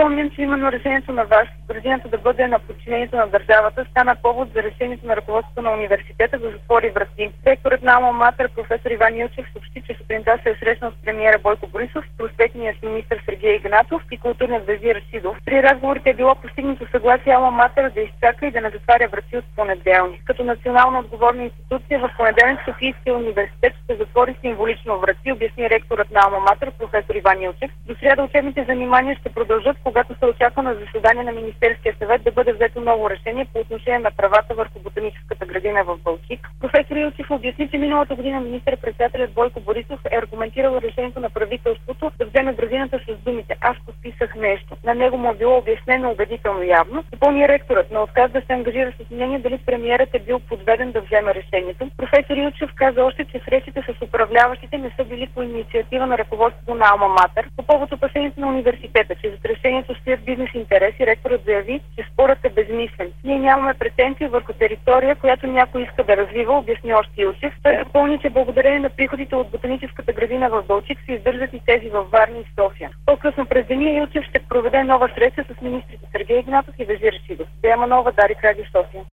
Припомням, че именно решението на ВАС градината да бъде на подчинението на държавата стана повод за решението на ръководството на университета да затвори врати. Ректорът на Алма Матер професор Иван Илчев съобщи, че сутринта се е срещнал с премиера Бойко Борисов, просветният министър Сергей Игнатов и културният Вежди Рашидов. При разговорите е било постигнато съгласие Алма Матер да изчака и да не затваря врати от понеделник. Като национално отговорна институция в понеделник Софийския университет ще затвори символично врати, обясни ректорът на Алма Матер професор Иван Илчев. До сряда учебните занимания ще продължат, когато се очаква на заседание на Министерския съвет да бъде взето ново решение по отношение на правата върху ботаническата градина в Балчик. Професор Илчев обясни, че миналата година министър-председателят Бойко Борисов е аргументирал решението на правителството да вземе градината с думите "Аз подписах нещо". На него му е било обяснено убедително явно. Допълни ректорът, но отказ да се ангажира с мнение дали премиерът е бил подведен да вземе решението. Професор Илчев каза още, че срещите с управляващите не са били по инициатива на ръководството на Алма Матер. По повод опасението на университета, че зад решението стоят бизнес интереси, ректорът заяви, че спорът е безмислен. Ние нямаме претенции върху територия, която някой иска да развива, обясни още Илчев. Той допълни, че благодарение на приходите от ботаническата градина в Балчик се издържат и тези във Варна и София. По-късно през деня Илчев ще проведе нова среща с министрите Сергей Игнатов и Вежди Рашидов. Диана Нова, Дарик, Радио София.